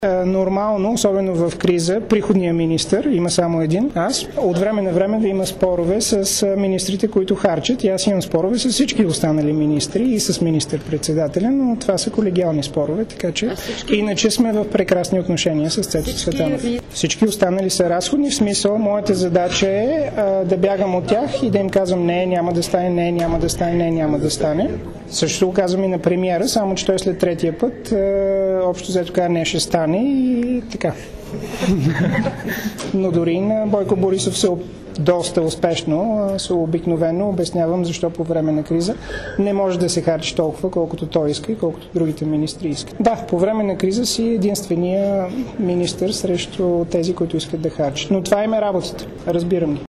Нормално, особено в криза, приходния министър, има само един, аз, от време на време да има спорове с министрите, които харчат. И аз имам спорове с всички останали министри и с министър-председателя, но това са колегиални спорове, така че иначе сме в прекрасни отношения с Цецо Цветанов. Всички останали са разходни, в смисъл, моята задача е да бягам от тях и да им казвам не, няма да стане, не, няма да стане, не, няма да стане. Също го казвам и на премиера, само че той след третия път общо взето каза не ще стане и така. Но дори на Бойко Борисов се доста успешно, обикновено обяснявам защо по време на криза не може да се харчи толкова, колкото той иска и колкото другите министри искат. Да, по време на криза си единствения министър срещу тези, които искат да харчат. Но това им е работата. Разбирам ги.